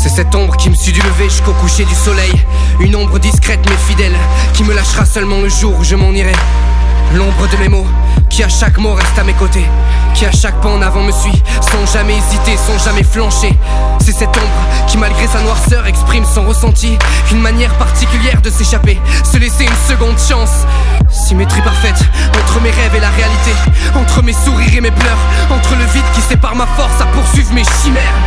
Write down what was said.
C'est cette ombre qui me suit du lever jusqu'au coucher du soleil. Une ombre discrète mais fidèle, qui me lâchera seulement le jour où je m'en irai. L'ombre de mes mots, qui à chaque mot reste à mes côtés, qui à chaque pas en avant me suit, sans jamais hésiter, sans jamais flancher. C'est cette ombre qui malgré sa noirceur exprime son ressenti, une manière particulière de s'échapper, se laisser une seconde chance. Symétrie parfaite, entre mes rêves et la réalité, entre mes sourires et mes pleurs, entre le vide qui sépare ma force à poursuivre mes chimères.